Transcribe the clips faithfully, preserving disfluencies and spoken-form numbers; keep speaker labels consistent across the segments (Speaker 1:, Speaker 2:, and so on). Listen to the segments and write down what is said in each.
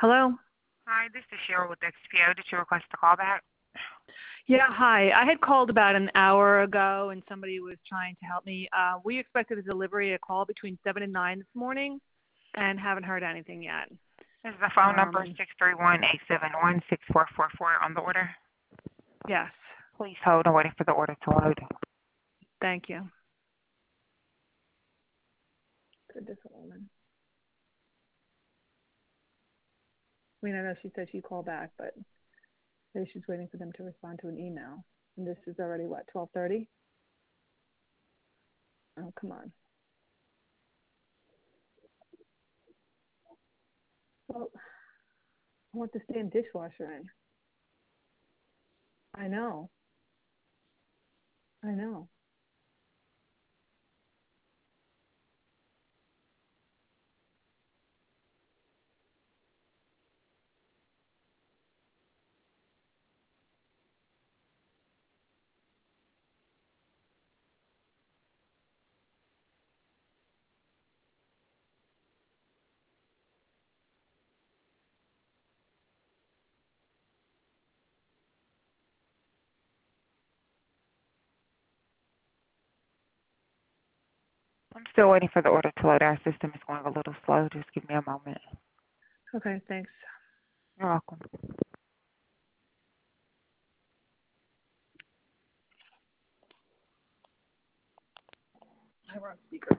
Speaker 1: Hello?
Speaker 2: Hi, this is Cheryl with X P O. Did you request a call back?
Speaker 1: Yeah, hi. I had called about an hour ago and somebody was trying to help me. Uh, we expected a delivery, a call between seven and nine this morning and haven't heard anything yet.
Speaker 2: This is the phone number
Speaker 1: Um,
Speaker 2: six three one, eight seven one, six four four four on the order.
Speaker 1: yes,
Speaker 2: Please hold. I'm waiting for the order to load.
Speaker 1: thank you. For this woman. I mean, I know she said she'd call back, but maybe she's waiting for them to respond to an email. And this is already, what, twelve thirty? Oh, come on. Well, I want the damn dishwasher in. I know. I know.
Speaker 2: I'm still waiting for the order to load. Our system is going a little slow. Just give me a moment.
Speaker 1: Okay, thanks.
Speaker 2: You're welcome.
Speaker 1: I were on speaker.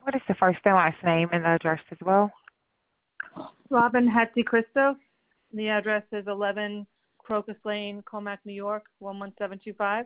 Speaker 2: What is the first and last name and the address as well?
Speaker 1: Robin Hattie Christo. The address is eleven Crocus Lane, Comac, New York, one one seven two five.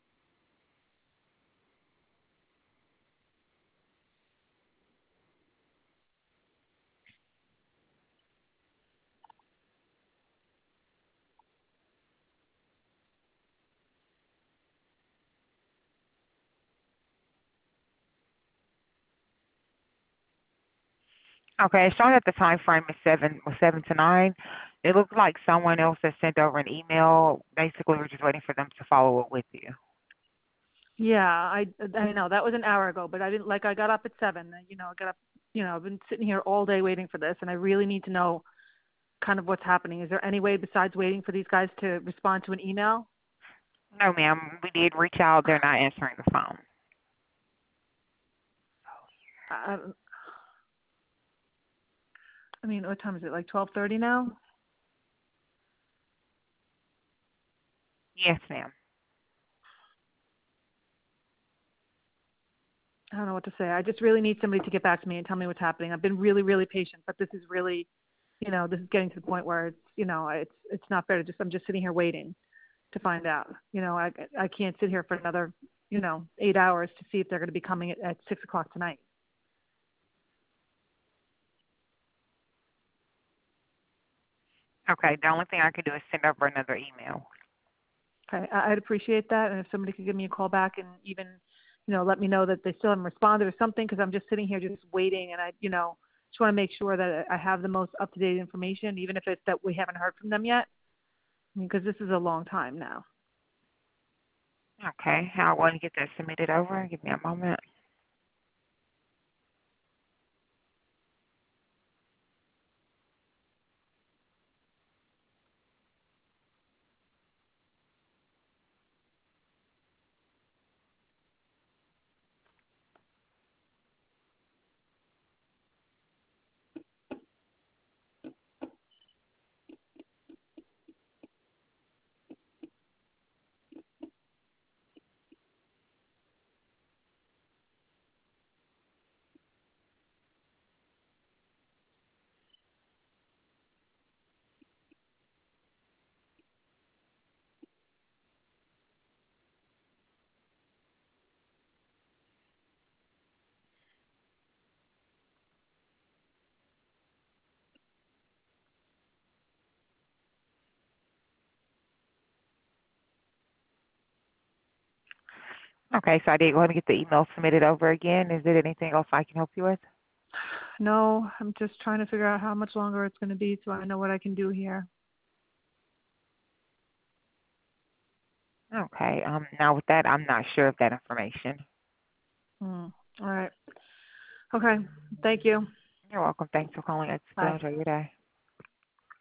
Speaker 2: Okay, it's showing that the time frame is seven was seven to nine. It looks like someone else has sent over an email. Basically, we're just waiting for them to follow up with you.
Speaker 1: Yeah, I I know that was an hour ago, but I didn't like I got up at seven. You know, I got up. You know, I've been sitting here all day waiting for this, and I really need to know kind of what's happening. Is there any way besides waiting for these guys to respond to an email?
Speaker 2: No, ma'am. We did reach out. They're not answering the phone.
Speaker 1: I, I mean, what time is it? Like twelve thirty now?
Speaker 2: Yes, ma'am.
Speaker 1: I don't know what to say. I just really need somebody to get back to me and tell me what's happening. I've been really, really patient, but this is really, you know, this is getting to the point where it's, you know, it's it's not fair to just I'm just sitting here waiting to find out. You know, I I can't sit here for another, you know, eight hours to see if they're going to be coming at, at six o'clock tonight.
Speaker 2: Okay, the only thing I can do is send over another email.
Speaker 1: Okay, I- I'd appreciate that, and if somebody could give me a call back and even, you know, let me know that they still haven't responded or something, because I'm just sitting here just waiting, and I, you know, just want to make sure that I have the most up to date information, even if it's that we haven't heard from them yet, because this is a long time now.
Speaker 2: Okay, I want to get that submitted over. Give me a moment. Okay, so I did go ahead and get the email submitted over again. Is there anything else I can help you with?
Speaker 1: No, I'm just trying to figure out how much longer it's going to be so I know what I can do here.
Speaker 2: Okay, um, now with that, I'm not sure of that information.
Speaker 1: Hmm. All right. Okay. Thank you.
Speaker 2: You're welcome. Thanks for calling us.
Speaker 1: Bye.
Speaker 2: Enjoy your day.